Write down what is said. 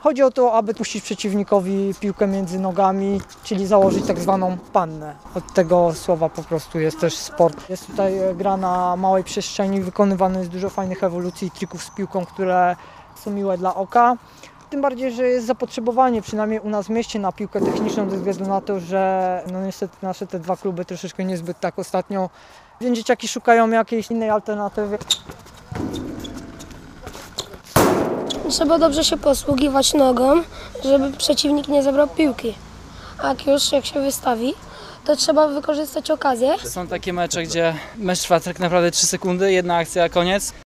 Chodzi o to, aby puścić przeciwnikowi piłkę między nogami, czyli założyć tak zwaną pannę. Od tego słowa po prostu jest też sport. Jest tutaj gra na małej przestrzeni, wykonywane jest dużo fajnych ewolucji i trików z piłką, które są miłe dla oka. Tym bardziej, że jest zapotrzebowanie, przynajmniej u nas w mieście, na piłkę techniczną, ze względu na to, że niestety nasze te dwa kluby troszeczkę niezbyt tak ostatnio, więc dzieciaki szukają jakiejś innej alternatywy. Trzeba dobrze się posługiwać nogą, żeby przeciwnik nie zabrał piłki. A jak się wystawi, to trzeba wykorzystać okazję. Są takie mecze, gdzie mecz trwa tak naprawdę 3 sekundy, jedna akcja, koniec.